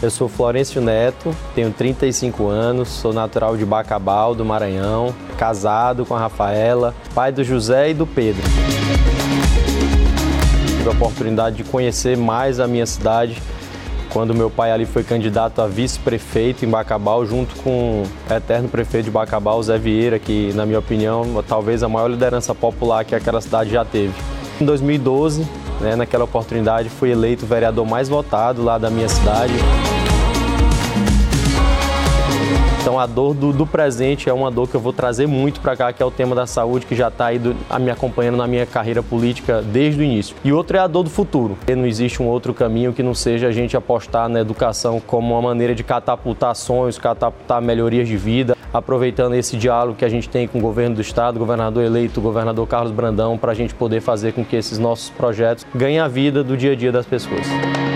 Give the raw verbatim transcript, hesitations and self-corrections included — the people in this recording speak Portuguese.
Eu sou Florencio Neto, tenho trinta e cinco anos, sou natural de Bacabal, do Maranhão, casado com a Rafaela, pai do José e do Pedro. Tive a oportunidade de conhecer mais a minha cidade quando meu pai ali foi candidato a vice-prefeito em Bacabal, junto com o eterno prefeito de Bacabal, Zé Vieira, que, na minha opinião, talvez a maior liderança popular que aquela cidade já teve. Em dois mil e doze, né, naquela oportunidade, fui eleito o vereador mais votado lá da minha cidade. Então a dor do, do presente é uma dor que eu vou trazer muito para cá, que é o tema da saúde, que já está aí do, a me acompanhando na minha carreira política desde o início. E outro é a dor do futuro. Não existe um outro caminho que não seja a gente apostar na educação como uma maneira de catapultar sonhos, catapultar melhorias de vida, aproveitando esse diálogo que a gente tem com o governo do estado, governador eleito, o governador Carlos Brandão, para a gente poder fazer com que esses nossos projetos ganhem a vida do dia a dia das pessoas.